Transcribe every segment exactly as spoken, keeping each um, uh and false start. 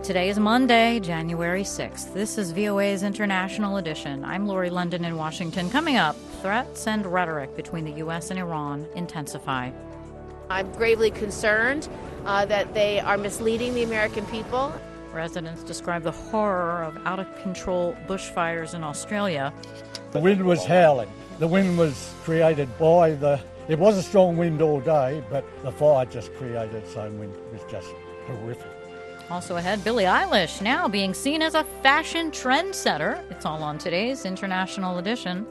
Today is Monday, January sixth. This is V O A's International Edition. I'm Lori London in Washington. Coming up, threats and rhetoric between the U S and Iran intensify. I'm gravely concerned uh, that they are misleading the American people. Residents describe the horror of out-of-control bushfires in Australia. The wind was howling. The wind was created by the... It was a strong wind all day, but the fire just created its own wind. It was just horrific. Also ahead, Billie Eilish now being seen as a fashion trendsetter. It's all on today's International Edition.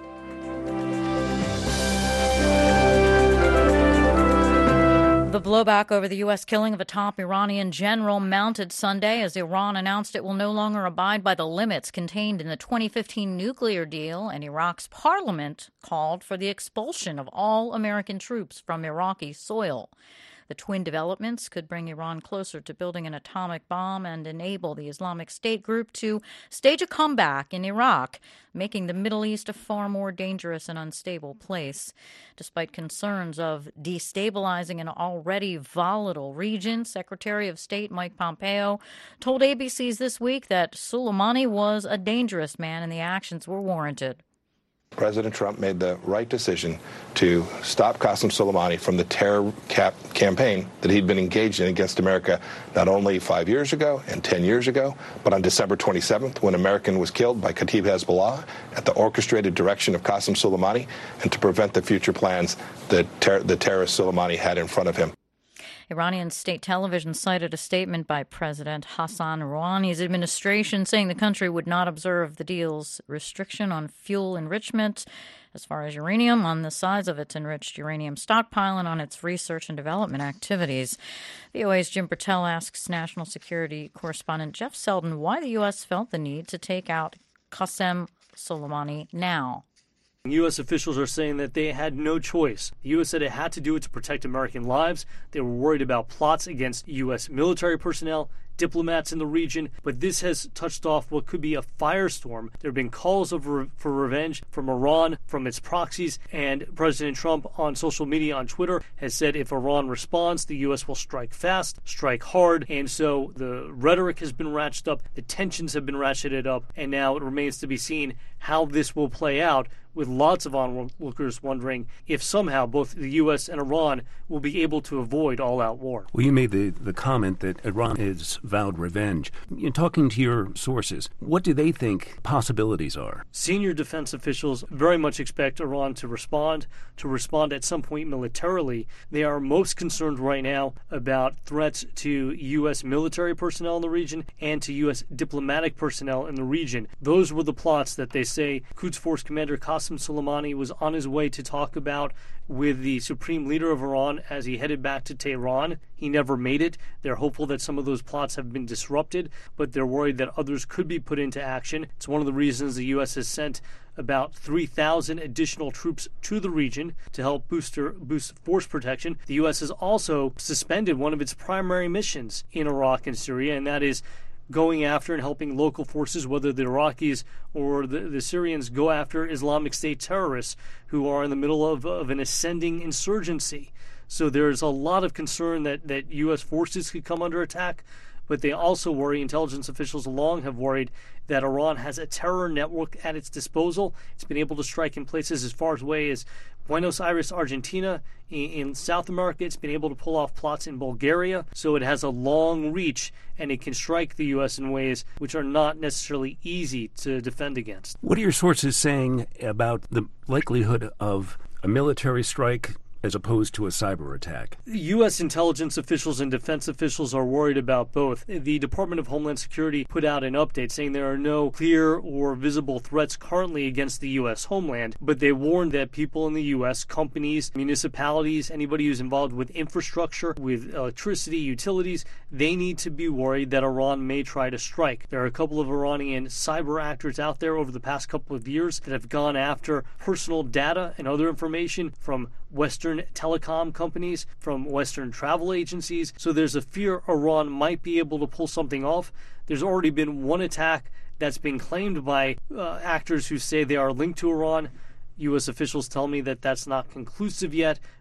The blowback over the U S killing of a top Iranian general mounted Sunday as Iran announced it will no longer abide by the limits contained in the twenty fifteen nuclear deal, and Iraq's parliament called for the expulsion of all American troops from Iraqi soil. The twin developments could bring Iran closer to building an atomic bomb and enable the Islamic State group to stage a comeback in Iraq, making the Middle East a far more dangerous and unstable place. Despite concerns of destabilizing an already volatile region, Secretary of State Mike Pompeo told A B C's This Week that Soleimani was a dangerous man and the actions were warranted. President Trump made the right decision to stop Qasem Soleimani from the terror cap campaign that he'd been engaged in against America not only five years ago and ten years ago, but on December twenty-seventh when an American was killed by Kataib Hezbollah at the orchestrated direction of Qasem Soleimani, and to prevent the future plans that ter- the terrorist Soleimani had in front of him. Iranian state television cited a statement by President Hassan Rouhani's administration saying the country would not observe the deal's restriction on fuel enrichment as far as uranium, on the size of its enriched uranium stockpile, and on its research and development activities. V O A's Jim Bertel asks National Security Correspondent Jeff Selden why the U S felt the need to take out Qasem Soleimani now. U S officials are saying that they had no choice. The U S said it had to do it to protect American lives. They were worried about plots against U S military personnel, diplomats in the region, but this has touched off what could be a firestorm. There have been calls of re- for revenge from Iran, from its proxies, and President Trump on social media, on Twitter, has said if Iran responds, the U S will strike fast, strike hard, and so the rhetoric has been ratcheted up, the tensions have been ratcheted up, and now it remains to be seen how this will play out, with lots of onlookers wondering if somehow both the U S and Iran will be able to avoid all-out war. Well, you made the, the comment that Iran has vowed revenge. In talking to your sources, what do they think possibilities are? Senior defense officials very much expect Iran to respond, to respond at some point militarily. They are most concerned right now about threats to U S military personnel in the region and to U S diplomatic personnel in the region. Those were the plots that they say Quds Force Commander Qasem Soleimani was on his way to talk about with the supreme leader of Iran as he headed back to Tehran. He never made it. They're hopeful that some of those plots have been disrupted, but they're worried that others could be put into action. It's one of the reasons the U S has sent about three thousand additional troops to the region to help booster, boost force protection. The U S has also suspended one of its primary missions in Iraq and Syria, and that is going after and helping local forces, whether the Iraqis or the, the Syrians, go after Islamic State terrorists who are in the middle of, of an ascending insurgency. So there's a lot of concern that, that U S forces could come under attack, but they also worry, intelligence officials long have worried, that Iran has a terror network at its disposal. It's been able to strike in places as far away as Buenos Aires, Argentina. In, in South America, it's been able to pull off plots in Bulgaria. So it has a long reach, and it can strike the U S in ways which are not necessarily easy to defend against. What are your sources saying about the likelihood of a military strike as opposed to a cyber attack? U S intelligence officials and defense officials are worried about both. The Department of Homeland Security put out an update saying there are no clear or visible threats currently against the U S homeland, but they warned that people in the U S, companies, municipalities, anybody who's involved with infrastructure, with electricity, utilities, they need to be worried that Iran may try to strike. There are a couple of Iranian cyber actors out there over the past couple of years that have gone after personal data and other information from Western telecom companies, from Western travel agencies. So there's a fear Iran might be able to pull something off. There's already been one attack that's been claimed by uh, actors who say they are linked to Iran. U S officials tell me that that's not conclusive yet,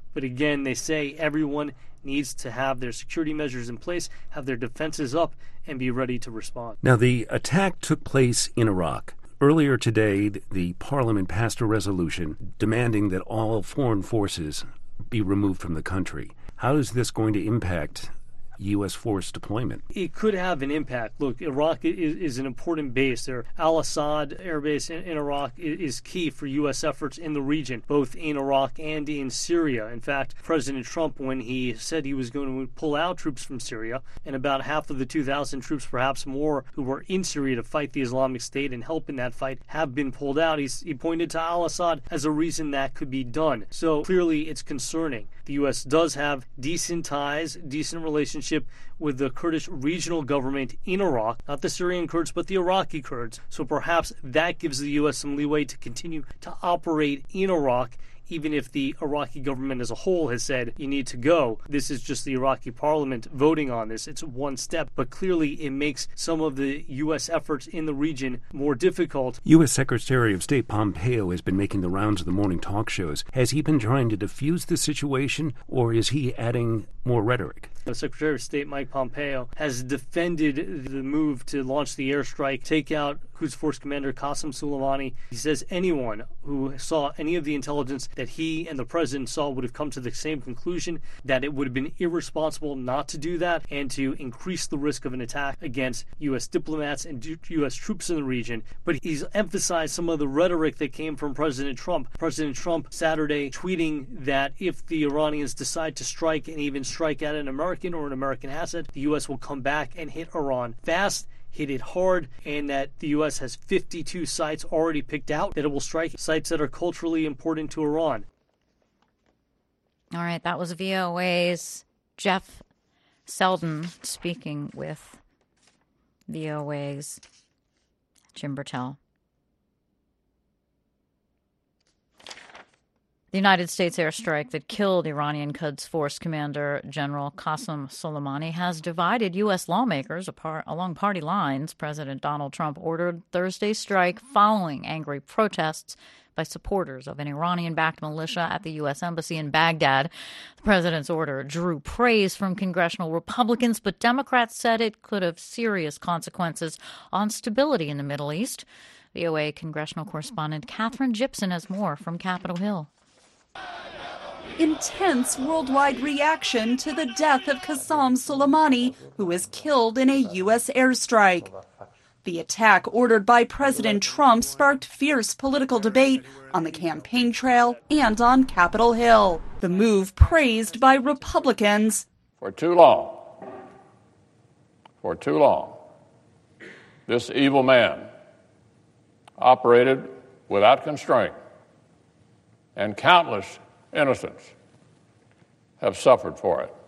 But again, they say everyone needs to have their security measures in place, have their defenses up, and be ready to respond. Now, the attack took place in Iraq. Earlier today, the parliament passed a resolution demanding that all foreign forces be removed from the country. How is this going to impact U S force deployment? It could have an impact. Look, Iraq is, is an important base there. Al-Assad Air Base in, in Iraq is key for U S efforts in the region, both in Iraq and in Syria. In fact, President Trump, when he said he was going to pull out troops from Syria, and about half of the two thousand troops, perhaps more, who were in Syria to fight the Islamic State and help in that fight, have been pulled out, He's, he pointed to Al-Assad as a reason that could be done. So clearly it's concerning. The U S does have decent ties, decent relationship with the Kurdish regional government in Iraq, not the Syrian Kurds, but the Iraqi Kurds. So perhaps that gives the U S some leeway to continue to operate in Iraq, even if the Iraqi government as a whole has said you need to go. This is just the Iraqi parliament voting on this. It's one step, but clearly it makes some of the U S efforts in the region more difficult. U S Secretary of State Pompeo has been making the rounds of the morning talk shows. Has he been trying to defuse the situation, or is he adding more rhetoric? The Secretary of State Mike Pompeo has defended the move to launch the airstrike, take out Quds Force Commander Qasem Soleimani. He says anyone who saw any of the intelligence that he and the president saw would have come to the same conclusion, that it would have been irresponsible not to do that and to increase the risk of an attack against U S diplomats and U S troops in the region. But he's emphasized some of the rhetoric that came from President Trump. President Trump Saturday tweeting that if the Iranians decide to strike and even strike at an American or an American asset, the U S will come back and hit Iran fast, hit it hard, and that the U S has fifty-two sites already picked out that it will strike, sites that are culturally important to Iran. All right, that was V O A's Jeff Selden speaking with V O A's Jim Bertel. The United States airstrike that killed Iranian Quds Force Commander General Qasem Soleimani has divided U S lawmakers apart along party lines. President Donald Trump ordered Thursday's strike following angry protests by supporters of an Iranian-backed militia at the U S Embassy in Baghdad. The president's order drew praise from congressional Republicans, but Democrats said it could have serious consequences on stability in the Middle East. V O A congressional correspondent Catherine Gibson has more from Capitol Hill. Intense worldwide reaction to the death of Qasem Soleimani, who was killed in a U S airstrike. The attack ordered by President Trump sparked fierce political debate on the campaign trail and on Capitol Hill. The move praised by Republicans. For too long, for too long, this evil man operated without constraint, and countless innocents have suffered for it.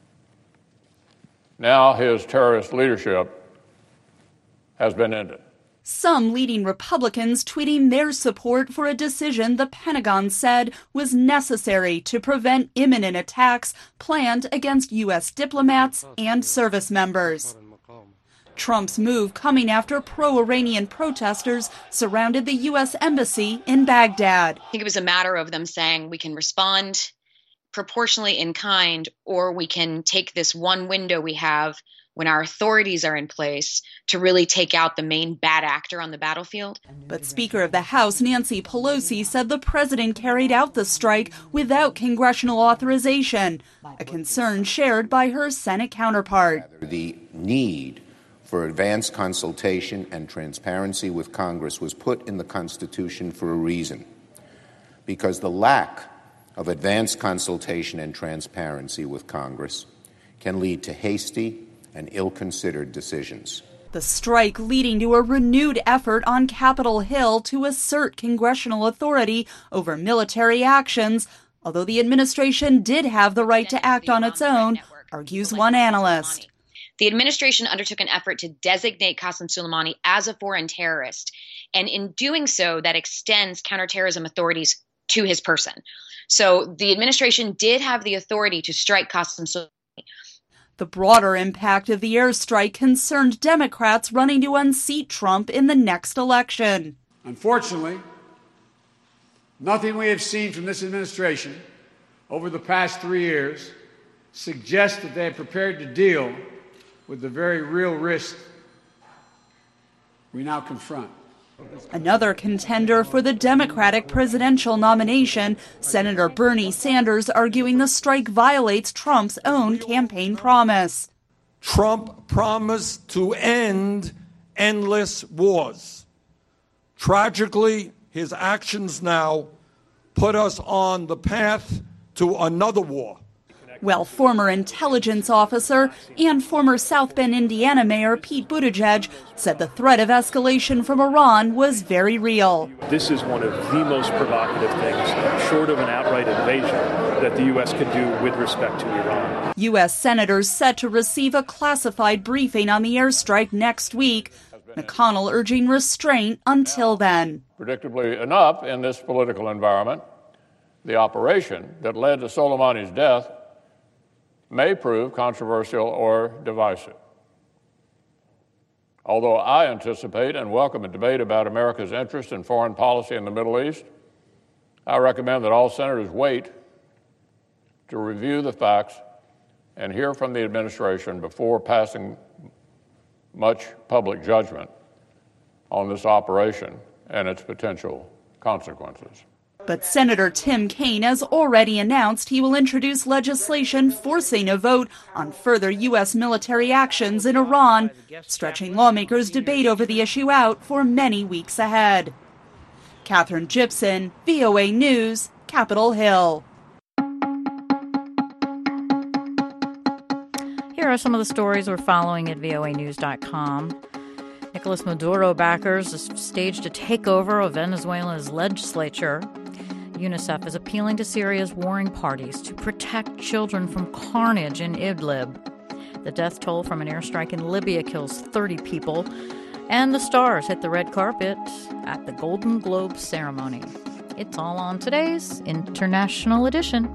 Now his terrorist leadership has been ended. Some leading Republicans tweeting their support for a decision the Pentagon said was necessary to prevent imminent attacks planned against U S diplomats and service members. Trump's move coming after pro-Iranian protesters surrounded the U S Embassy in Baghdad. I think it was a matter of them saying we can respond proportionally in kind, or we can take this one window we have when our authorities are in place to really take out the main bad actor on the battlefield. But Speaker of the House Nancy Pelosi said the president carried out the strike without congressional authorization, a concern shared by her Senate counterpart. The need for advanced consultation and transparency with Congress was put in the Constitution for a reason, because the lack of advanced consultation and transparency with Congress can lead to hasty and ill-considered decisions. The strike leading to a renewed effort on Capitol Hill to assert congressional authority over military actions, although the administration did have the right to act on its own, argues one analyst. The administration undertook an effort to designate Qasem Soleimani as a foreign terrorist, and in doing so, that extends counterterrorism authorities to his person. So the administration did have the authority to strike Qasem Soleimani. The broader impact of the airstrike concerned Democrats running to unseat Trump in the next election. Unfortunately, nothing we have seen from this administration over the past three years suggests that they are prepared to deal with the very real risk we now confront. Another contender for the Democratic presidential nomination, Senator Bernie Sanders, arguing the strike violates Trump's own campaign promise. Trump promised to end endless wars. Tragically, his actions now put us on the path to another war. Well, former intelligence officer and former South Bend, Indiana Mayor Pete Buttigieg said the threat of escalation from Iran was very real. This is one of the most provocative things, short of an outright invasion, that the U S could do with respect to Iran. U S senators set to receive a classified briefing on the airstrike next week. McConnell urging restraint until then. Predictably enough, in this political environment, the operation that led to Soleimani's death may prove controversial or divisive. Although I anticipate and welcome a debate about America's interest in foreign policy in the Middle East, I recommend that all senators wait to review the facts and hear from the administration before passing much public judgment on this operation and its potential consequences. But Senator Tim Kaine has already announced he will introduce legislation forcing a vote on further U S military actions in Iran, stretching lawmakers' debate over the issue out for many weeks ahead. Catherine Gibson, V O A News, Capitol Hill. Here are some of the stories we're following at V O A news dot com. Nicolas Maduro backers have staged a takeover of Venezuela's legislature. UNICEF is appealing to Syria's warring parties to protect children from carnage in Idlib. The death toll from an airstrike in Libya kills thirty people. And the stars hit the red carpet at the Golden Globe ceremony. It's all on today's International Edition.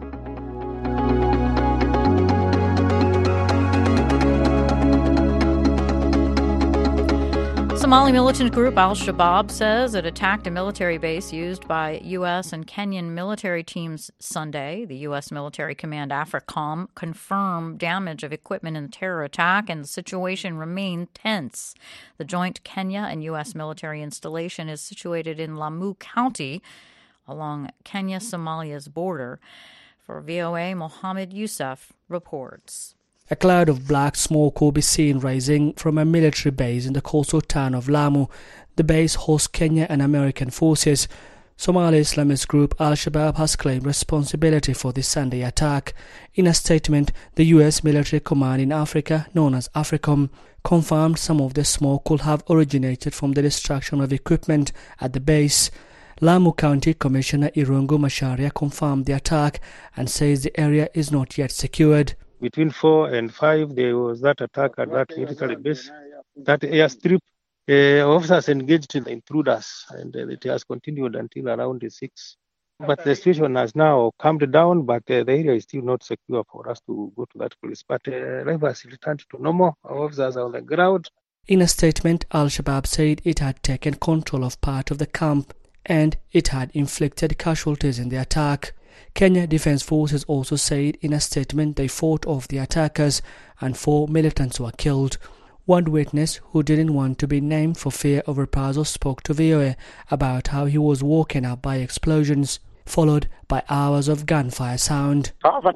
Somali militant group Al-Shabaab says it attacked a military base used by U S and Kenyan military teams Sunday. The U S military command AFRICOM confirmed damage of equipment in the terror attack, and the situation remained tense. The joint Kenya and U S military installation is situated in Lamu County along Kenya-Somalia's border. For V O A, Mohammed Youssef reports. A cloud of black smoke will be seen rising from a military base in the coastal town of Lamu. The base hosts Kenya and American forces. Somali Islamist group Al-Shabaab has claimed responsibility for the Sunday attack. In a statement, the U S military command in Africa, known as AFRICOM, confirmed some of the smoke could have originated from the destruction of equipment at the base. Lamu County Commissioner Irungu Macharia confirmed the attack and says the area is not yet secured. Between four and five, there was that attack at that military base. That airstrip, uh, officers engaged in the intruders, and uh, it has continued until around six. But the situation has now calmed down, but uh, the area is still not secure for us to go to that place. But uh, life has returned to normal. Our officers are on the ground. In a statement, Al-Shabaab said it had taken control of part of the camp and it had inflicted casualties in the attack. Kenya Defense Forces also said in a statement they fought off the attackers and four militants were killed. One witness who didn't want to be named for fear of reprisal spoke to V O A about how he was woken up by explosions, followed by hours of gunfire sound.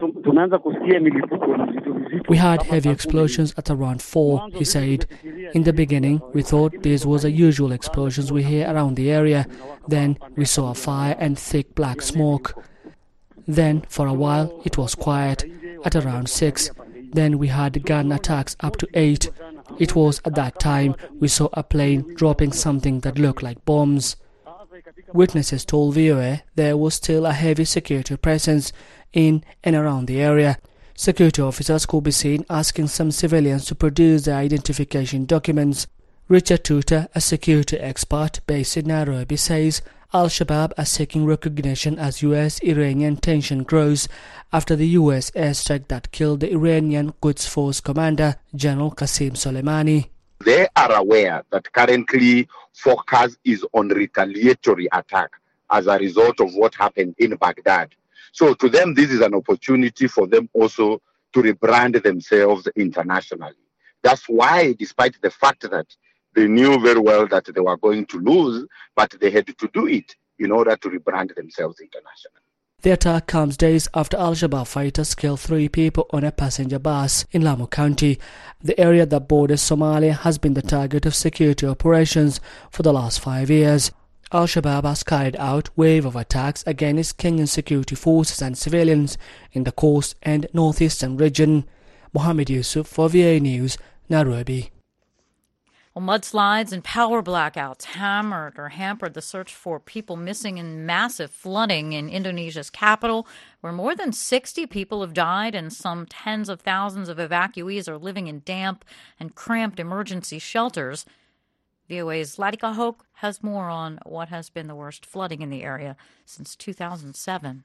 We had heavy explosions at around four, he said. In the beginning, we thought this was the usual explosions we hear around the area. Then we saw a fire and thick black smoke. Then, for a while, it was quiet, at around six. Then we had gun attacks up to eight. It was at that time we saw a plane dropping something that looked like bombs. Witnesses told V O A there was still a heavy security presence in and around the area. Security officers could be seen asking some civilians to produce their identification documents. Richard Tuta, a security expert based in Nairobi, says Al-Shabaab are seeking recognition as U S-Iranian tension grows after the U S airstrike that killed the Iranian Quds Force commander, General Qasem Soleimani. They are aware that currently focus is on retaliatory attack as a result of what happened in Baghdad. So to them, this is an opportunity for them also to rebrand themselves internationally. That's why, despite the fact that they knew very well that they were going to lose, but they had to do it in order to rebrand themselves internationally. The attack comes days after Al-Shabaab fighters killed three people on a passenger bus in Lamu County. The area that borders Somalia has been the target of security operations for the last five years. Al-Shabaab has carried out wave of attacks against Kenyan security forces and civilians in the coast and northeastern region. Mohammed Yusuf for V A News, Nairobi. Well, mudslides and power blackouts hammered or hampered the search for people missing in massive flooding in Indonesia's capital, where more than sixty people have died and some tens of thousands of evacuees are living in damp and cramped emergency shelters. V O A's Latika Hoke has more on what has been the worst flooding in the area since two thousand seven.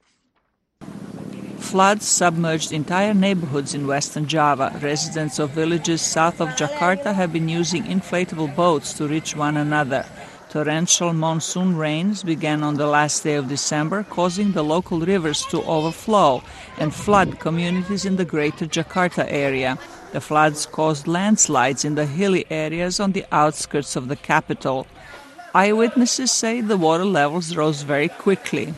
Floods submerged entire neighborhoods in western Java. Residents of villages south of Jakarta have been using inflatable boats to reach one another. Torrential monsoon rains began on the last day of December, causing the local rivers to overflow and flood communities in the greater Jakarta area. The floods caused landslides in the hilly areas on the outskirts of the capital. Eyewitnesses say the water levels rose very quickly.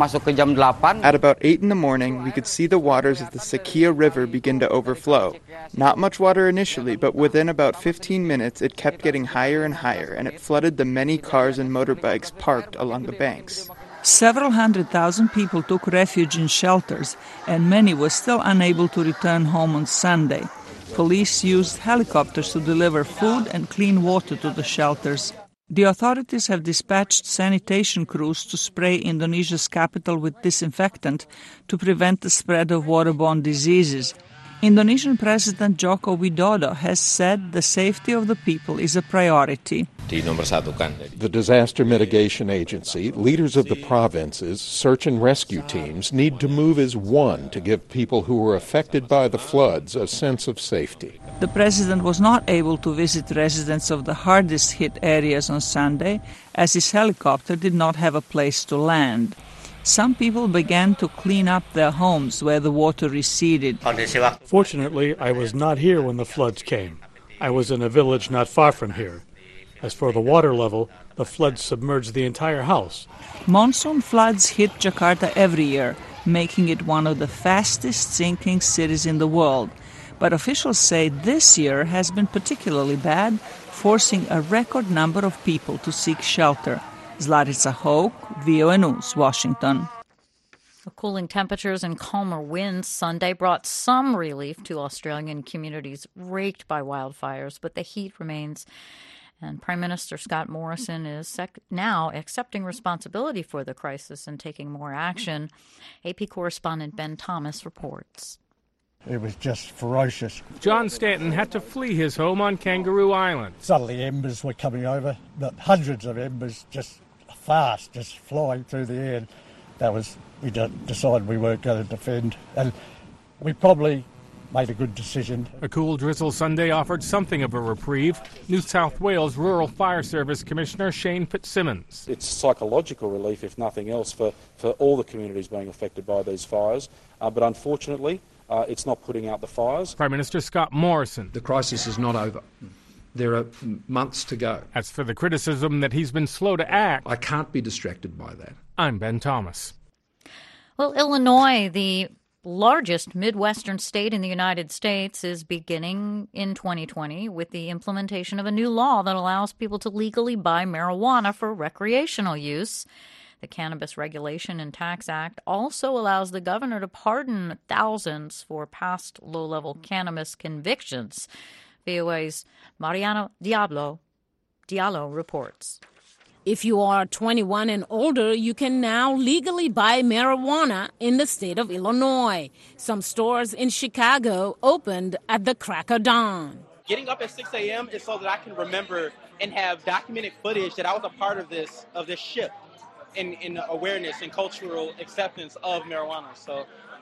At about eight in the morning, we could see the waters of the Sakia River begin to overflow. Not much water initially, but within about fifteen minutes it kept getting higher and higher, and it flooded the many cars and motorbikes parked along the banks. Several hundred thousand people took refuge in shelters, and many were still unable to return home on Sunday. Police used helicopters to deliver food and clean water to the shelters. The authorities have dispatched sanitation crews to spray Indonesia's capital with disinfectant to prevent the spread of waterborne diseases. Indonesian President Joko Widodo has said the safety of the people is a priority. The Disaster Mitigation Agency, leaders of the provinces, search and rescue teams need to move as one to give people who were affected by the floods a sense of safety. The president was not able to visit residents of the hardest hit areas on Sunday, as his helicopter did not have a place to land. Some people began to clean up their homes where the water receded. Fortunately, I was not here when the floods came. I was in a village not far from here. As for the water level, the floods submerged the entire house. Monsoon floods hit Jakarta every year, making it one of the fastest sinking cities in the world. But officials say this year has been particularly bad, forcing a record number of people to seek shelter. Zlatica Hoke, V O A News, Washington. The cooling temperatures and calmer winds Sunday brought some relief to Australian communities raked by wildfires, but the heat remains. And Prime Minister Scott Morrison is sec- now accepting responsibility for the crisis and taking more action. A P correspondent Ben Thomas reports. It was just ferocious. John Stanton had to flee his home on Kangaroo Island. Suddenly embers were coming over, but hundreds of embers just fast, just flying through the air. That was, we decided we weren't going to defend, and we probably made a good decision. A cool drizzle Sunday offered something of a reprieve. New South Wales Rural Fire Service Commissioner Shane Fitzsimmons. It's psychological relief, if nothing else, for, for all the communities being affected by these fires, uh, but unfortunately uh, it's not putting out the fires. Prime Minister Scott Morrison. The crisis is not over. There are months to go. As for the criticism that he's been slow to act, I can't be distracted by that. I'm Ben Thomas. Well, Illinois, the largest Midwestern state in the United States, is beginning in twenty twenty with the implementation of a new law that allows people to legally buy marijuana for recreational use. The Cannabis Regulation and Tax Act also allows the governor to pardon thousands for past low-level cannabis convictions. V O A's Mariano Diablo, Diallo reports. If you are twenty-one and older, you can now legally buy marijuana in the state of Illinois. Some stores in Chicago opened at the crack of dawn. Getting up at six a.m. is so that I can remember and have documented footage that I was a part of this of this shift in, in awareness and cultural acceptance of marijuana. So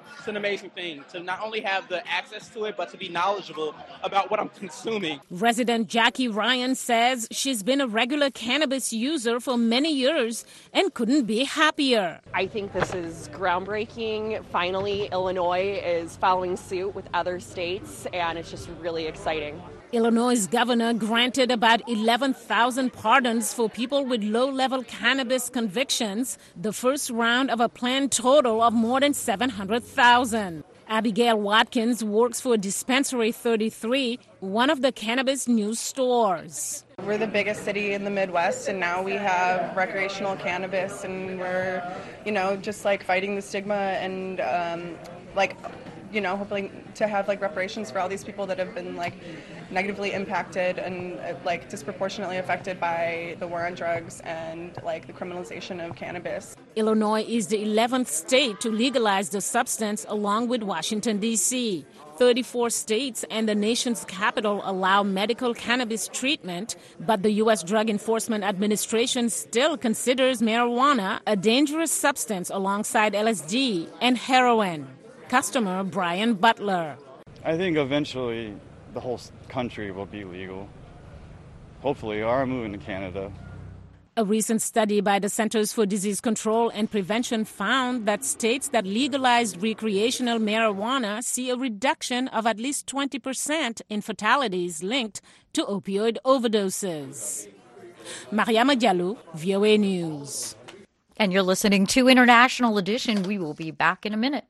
It's an amazing thing to not only have the access to it, but to be knowledgeable about what I'm consuming. Resident Jackie Ryan says she's been a regular cannabis user for many years and couldn't be happier. I think this is groundbreaking. Finally, Illinois is following suit with other states, and it's just really exciting. Illinois' governor granted about eleven thousand pardons for people with low-level cannabis convictions, the first round of a planned total of more than seven hundred thousand. Abigail Watkins works for Dispensary thirty-three, one of the cannabis news stores. We're the biggest city in the Midwest, and now we have recreational cannabis, and we're, you know, just like fighting the stigma and um, like, you know, hoping to have like reparations for all these people that have been like negatively impacted and uh, like disproportionately affected by the war on drugs and like the criminalization of cannabis. Illinois is the eleventh state to legalize the substance, along with Washington, D C thirty-four states and the nation's capital allow medical cannabis treatment, but the U S Drug Enforcement Administration still considers marijuana a dangerous substance alongside L S D and heroin. Customer Brian Butler. I think eventually the whole country will be legal. Hopefully, or moving to Canada. A recent study by the Centers for Disease Control and Prevention found that states that legalized recreational marijuana see a reduction of at least twenty percent in fatalities linked to opioid overdoses. Mariama Diallo, V O A News. And you're listening to International Edition. We will be back in a minute.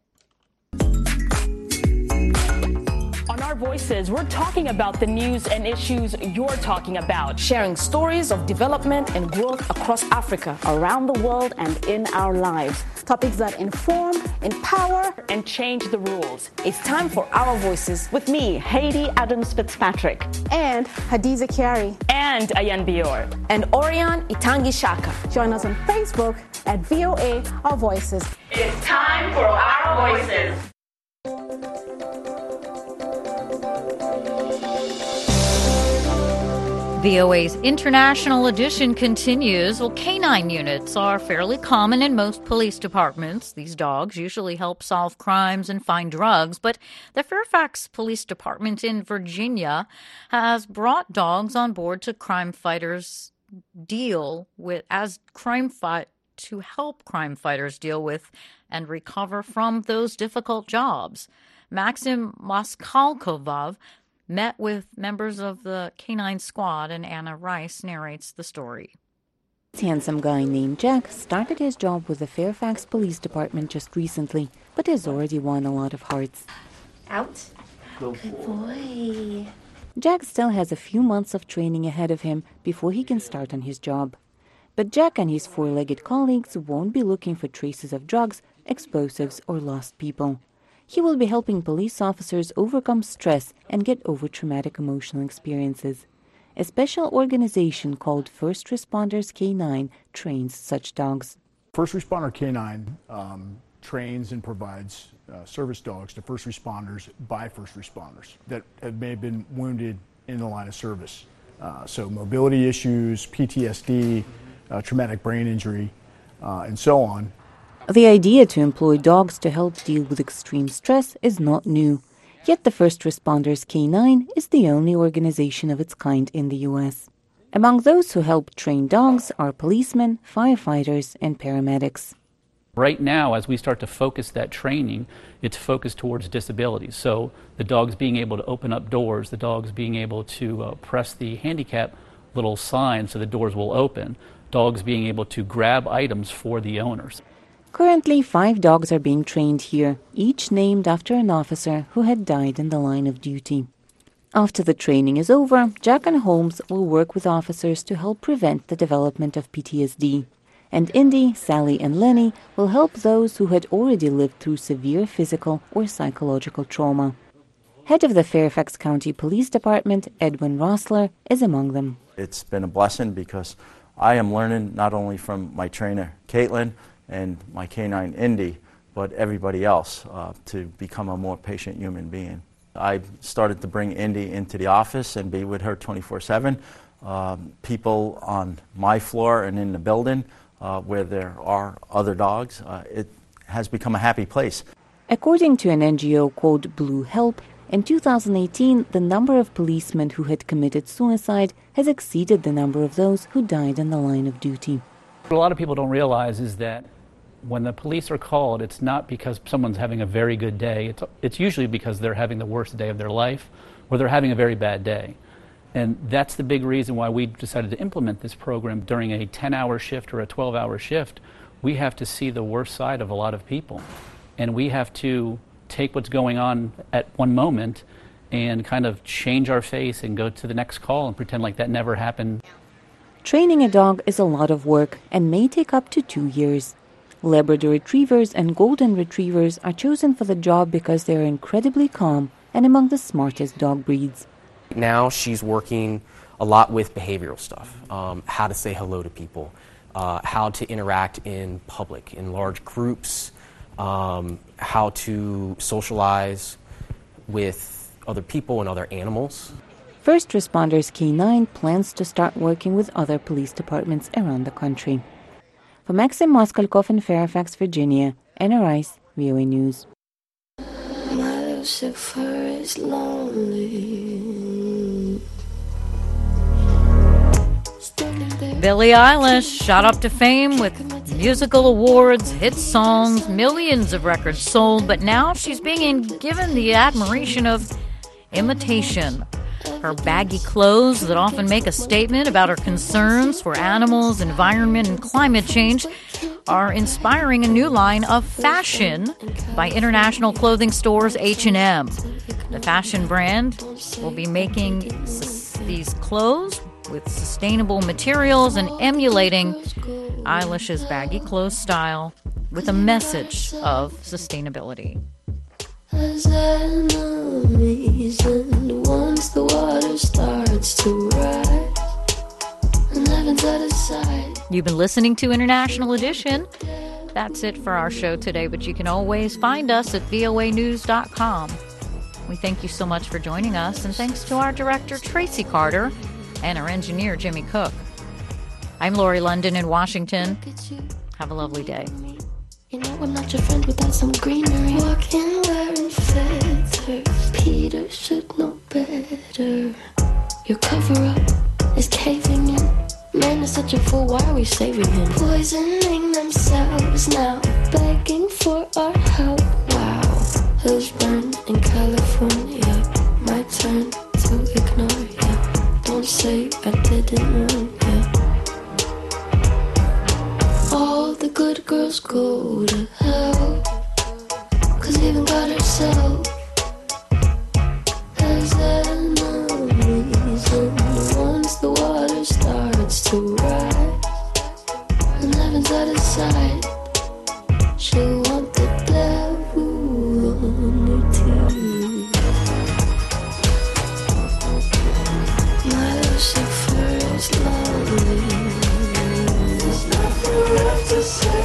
On Our Voices, we're talking about the news and issues you're talking about, sharing stories of development and growth across Africa, around the world, and in our lives. Topics that inform, empower, and change the rules. It's time for Our Voices with me, Haiti Adams Fitzpatrick, and Hadiza Kiari, and Ayan Bior, and Orion Itangi Shaka. Join us on Facebook at V O A Our Voices. It's time for Our Voices. V O A's International Edition continues. Well, canine units are fairly common in most police departments. These dogs usually help solve crimes and find drugs, but the Fairfax Police Department in Virginia has brought dogs on board to crime fighters deal with as crime fight to help crime fighters deal with and recover from those difficult jobs. Maxim Moskalkovov met with members of the canine squad, and Anna Rice narrates the story. This handsome guy named Jack started his job with the Fairfax Police Department just recently, but has already won a lot of hearts. Out. Good boy. Jack still has a few months of training ahead of him before he can start on his job. But Jack and his four-legged colleagues won't be looking for traces of drugs, explosives, or lost people. He will be helping police officers overcome stress and get over traumatic emotional experiences. A special organization called First Responders K nine trains such dogs. First Responder K nine um, trains and provides uh, service dogs to first responders by first responders that have, may have been wounded in the line of service. Uh, so mobility issues, P T S D, uh, traumatic brain injury, uh, and so on. The idea to employ dogs to help deal with extreme stress is not new. Yet the First Responders K nine is the only organization of its kind in the U S. Among those who help train dogs are policemen, firefighters, and paramedics. Right now, as we start to focus that training, it's focused towards disabilities. So the dogs being able to open up doors, the dogs being able to uh, press the handicap little sign so the doors will open, dogs being able to grab items for the owners. Currently, five dogs are being trained here, each named after an officer who had died in the line of duty. After the training is over, Jack and Holmes will work with officers to help prevent the development of P T S D. And Indy, Sally, and Lenny will help those who had already lived through severe physical or psychological trauma. Head of the Fairfax County Police Department, Edwin Rossler, is among them. It's been a blessing because I am learning not only from my trainer, Caitlin, and my canine Indy, but everybody else uh, to become a more patient human being. I started to bring Indy into the office and be with her twenty-four seven. Um, people on my floor and in the building uh, where there are other dogs, uh, it has become a happy place. According to an N G O called Blue Help, in two thousand eighteen, the number of policemen who had committed suicide has exceeded the number of those who died in the line of duty. What a lot of people don't realize is that when the police are called, it's not because someone's having a very good day. It's, it's usually because they're having the worst day of their life or they're having a very bad day. And that's the big reason why we decided to implement this program during a ten-hour shift or a twelve-hour shift. We have to see the worst side of a lot of people. And we have to take what's going on at one moment and kind of change our face and go to the next call and pretend like that never happened. Training a dog is a lot of work and may take up to two years. Labrador Retrievers and Golden Retrievers are chosen for the job because they are incredibly calm and among the smartest dog breeds. Now she's working a lot with behavioral stuff, um, how to say hello to people, uh, how to interact in public, in large groups, um, how to socialize with other people and other animals. First Responders K nine plans to start working with other police departments around the country. For Maxim Moskalkov in Fairfax, Virginia, Anna Rice, V O A News. My Lucifer is lonely. Billie Eilish shot up to fame with musical awards, hit songs, millions of records sold, but now she's being given the admiration of imitation. Her baggy clothes that often make a statement about her concerns for animals, environment, and climate change are inspiring a new line of fashion by international clothing stores H and M. The fashion brand will be making these clothes with sustainable materials and emulating Eilish's baggy clothes style with a message of sustainability. As enemies, and once the water starts to rise, and heaven's at his side. You've been listening to International Edition. That's it for our show today, but you can always find us at V O A news dot com. We thank you so much for joining us, and thanks to our director, Tracy Carter, and our engineer, Jimmy Cook. I'm Lori London in Washington. Have a lovely day. You know I'm not your friend without some greenery. Walking wearing feathers. Peter should know better. Your cover-up is caving in. Man is such a fool, why are we saving him? Poisoning themselves now, begging for our help. Wow, hills burn in California. My turn to ignore ya. Don't say I didn't warn ya. All the good girls go to hell, 'cause even God herself has enemies. And once the water starts to rise, and heaven's at his side, she'll want the devil on her team. My Lucifer is lonely. There's nothing left to say.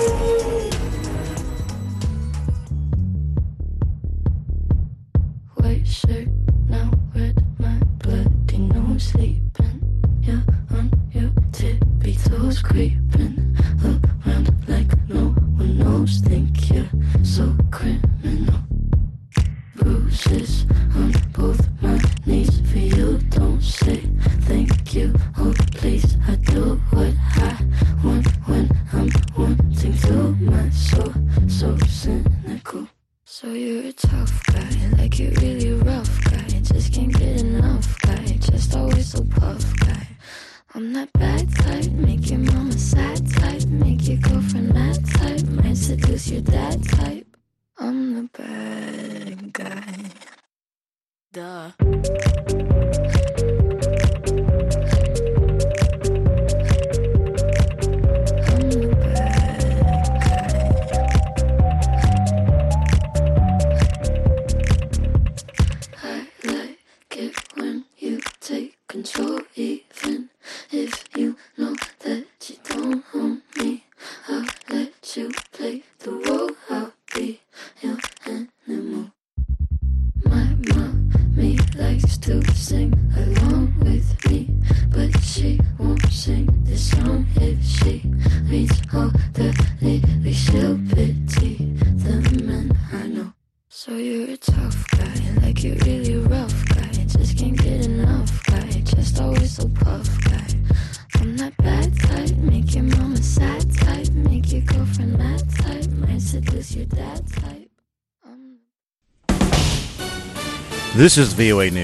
White shirt, now red, my bloody nose sleeping. Yeah, on your tippy toes, creeping around like no one knows. Think you're so criminal. Bruises on both my knees for you. Don't say thank you. Oh, please, I do what I want when I'm wanting to. My soul, so cynical. So you're a tough guy, like you're really rough guy. Just can't get enough guy, just always so puff guy. I'm that bad type, make your mama sad type, make your girlfriend mad type, might seduce your dad type. I'm the bad guy. Duh. Control, even if you know that you don't own me. I'll let you play the role. I'll be your animal. My mommy likes to sing along with me, but she won't sing this song if she reads all the lyrics. She'll pity the men I know. This is V O A News.